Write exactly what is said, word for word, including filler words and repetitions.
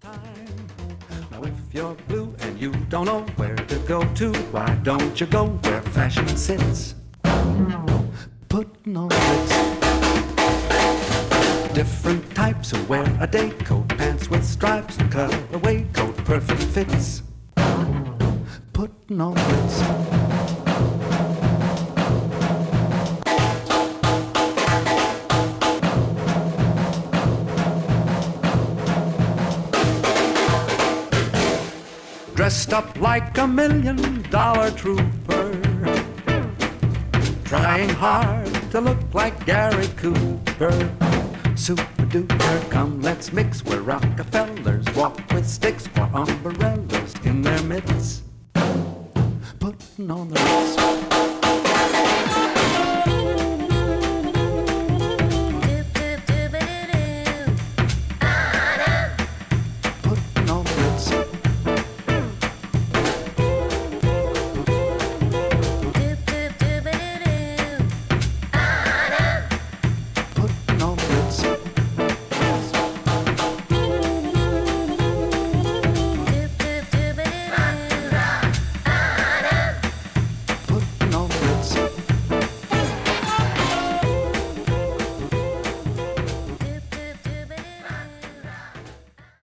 time. Now if you're blue and you don't know where to go to, why don't you go where fashion sits? Putting on Ritz. Different types who wear a day coat, pants with stripes, and cutaway coat, perfect fits. Putting on Ritz. Dressed up like a million dollar trooper, trying hard to look like Gary Cooper. Super duper, come let's mix where Rockefellers walk with sticks or umbrellas in their midst. Putting on the Ritz.